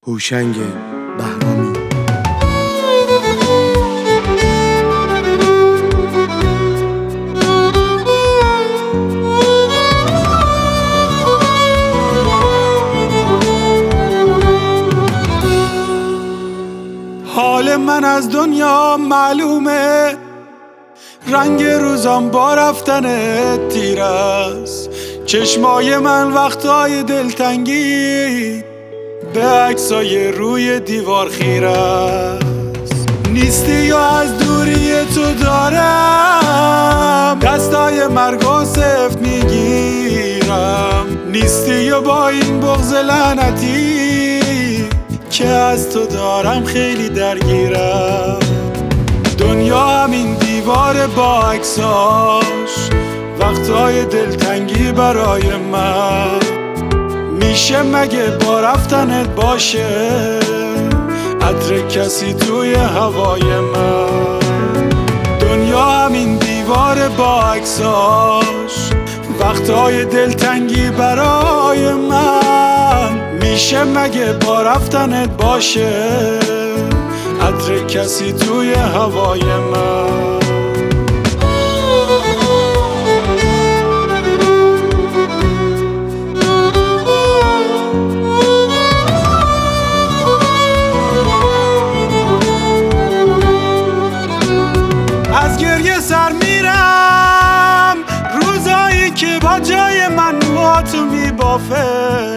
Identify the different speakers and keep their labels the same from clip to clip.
Speaker 1: هوشنگ بهرامی.
Speaker 2: حال من از دنیا معلومه، رنگ روزم با رفتن تیر است. چشمای من وقتای دلتنگی به عکسای روی دیوار خیره است. نیستی یا از دوری تو دارم دستای مرگ و سفت میگیرم. نیستی یا با این بغض لعنتی که از تو دارم خیلی درگیرم. دنیا همین دیوار با عکساش، وقتای دلتنگی برای من. میشه مگه با رفتنت باشه عطر کسی توی هوای من؟ دنیا همین دیوار با عکساش، وقتای دلتنگی برای من. میشه مگه با رفتنت باشه عطر کسی توی هوای من؟ از گریه سر میرم روزایی که با جای من موهاتو میبافه.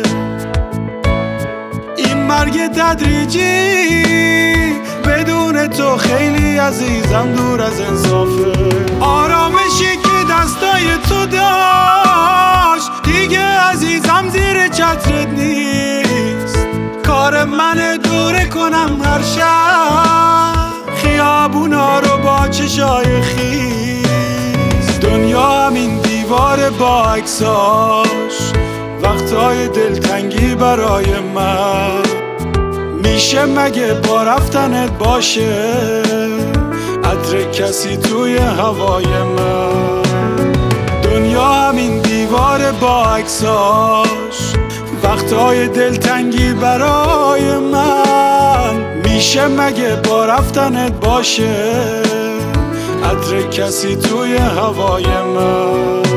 Speaker 2: این مرگ تدریجی بدون تو خیلی عزیزم دور از انصافه. آرامشی که دستای تو داشت دیگه عزیزم زیر چترت نیست. کار منه دوره کنم هر شب خیابونا رو با چشای خیس. دنیا همین دیوار با عکساش، وقتای دلتنگی برای من. میشه مگه با رفتنت باشه عطر کسی توی هوای من؟ دنیا همین دیوار با عکساش، وقتای دلتنگی برای من. میشه مگه با رفتنت باشه عطر کسی توی هوای من؟